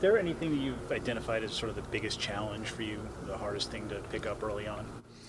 there anything that you've identified as sort of the biggest challenge for you, the hardest thing to pick up early on?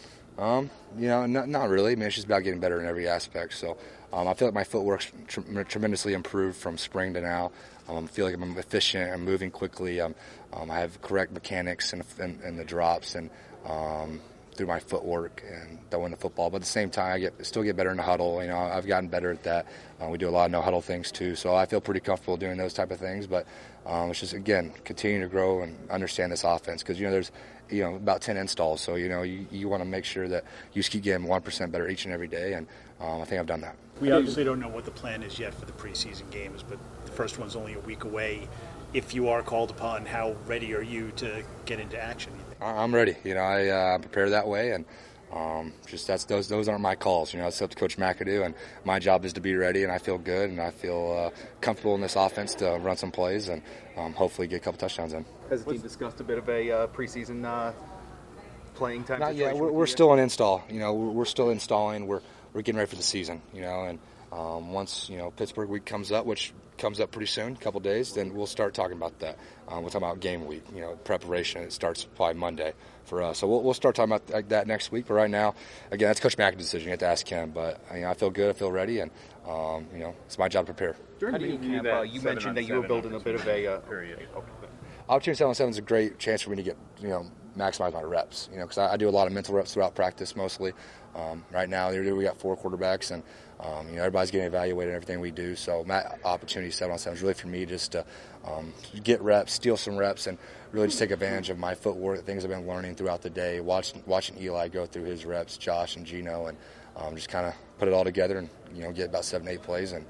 Not really. I mean, it's just about getting better in every aspect. So I feel like my footwork's tremendously improved from spring to now. I feel like I'm efficient. I'm moving quickly. I have correct mechanics in the drops and through my footwork and throwing the football. But at the same time, still get better in the huddle. I've gotten better at that. We do a lot of no huddle things too, so I feel pretty comfortable doing those type of things. But it's just, again, continue to grow and understand this offense because there's about 10 installs, so you want to make sure that you just keep getting 1% better each and every day, and I think I've done that. We obviously don't know what the plan is yet for the preseason games, but the first one's only a week away. If you are called upon, how ready are you to get into action? I'm ready. I prepare that way, and those aren't my calls. It's up to Coach McAdoo, and my job is to be ready. And I feel good, and I feel comfortable in this offense to run some plays and hopefully get a couple touchdowns in. Has the team discussed a bit of a preseason playing time? Not yet. We're still in install. We're still installing. We're getting ready for the season. And once Pittsburgh week comes up, which comes up pretty soon, a couple days, then we'll start talking about that. We'll talk about game week, preparation. It starts probably Monday for us, so we'll start talking about that next week. But right now, again, that's Coach McAdoo's decision. You have to ask him. But I feel good, I feel ready, and it's my job to prepare. During the camp, you mentioned that you were building a bit of a period. Opportunity 7-on-7 is a great chance for me to get maximize my reps. Because I do a lot of mental reps throughout practice mostly. Right now, we got 4 quarterbacks, and everybody's getting evaluated in everything we do. So my opportunity 7-on-7 is really for me just to get reps, steal some reps, and really just take advantage of my footwork, the things I've been learning throughout the day, watching Eli go through his reps, Josh and Gino, and just kind of put it all together and get about 7-8 plays and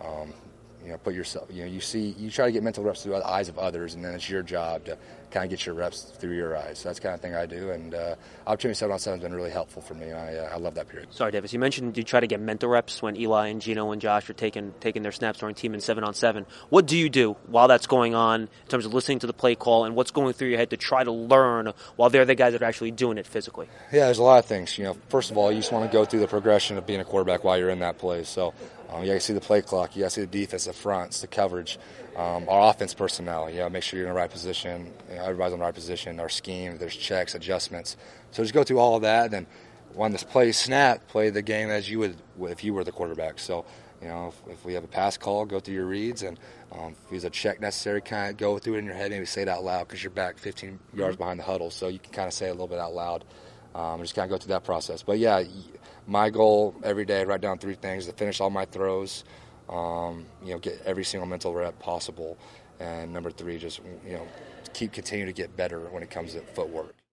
put yourself. You try to get mental reps through the eyes of others, and then it's your job to kind of get your reps through your eyes. So that's the kind of thing I do, and opportunity 7-on-7 has been really helpful for me. I love that period. Sorry, Davis. You mentioned you try to get mental reps when Eli and Gino and Josh are taking their snaps during team in 7-on-7. What do you do while that's going on in terms of listening to the play call and what's going through your head to try to learn while they're the guys that are actually doing it physically? Yeah, there's a lot of things. First of all, you just want to go through the progression of being a quarterback while you're in that play. So you got to see the play clock. You got to see the defense, the fronts, the coverage, our offense personnel. Make sure you're in the right position. Everybody's in the right position. Our scheme, there's checks, adjustments. So just go through all of that. Then when this play snap, play the game as you would if you were the quarterback. So if we have a pass call, go through your reads, and if there's a check necessary, kind of go through it in your head, maybe say it out loud because you're back 15 yards behind the huddle, so you can kind of say it a little bit out loud. Just kind of go through that process. But yeah, my goal every day, write down 3 things: to finish all my throws, get every single mental rep possible, and number 3, just continue to get better when it comes to footwork.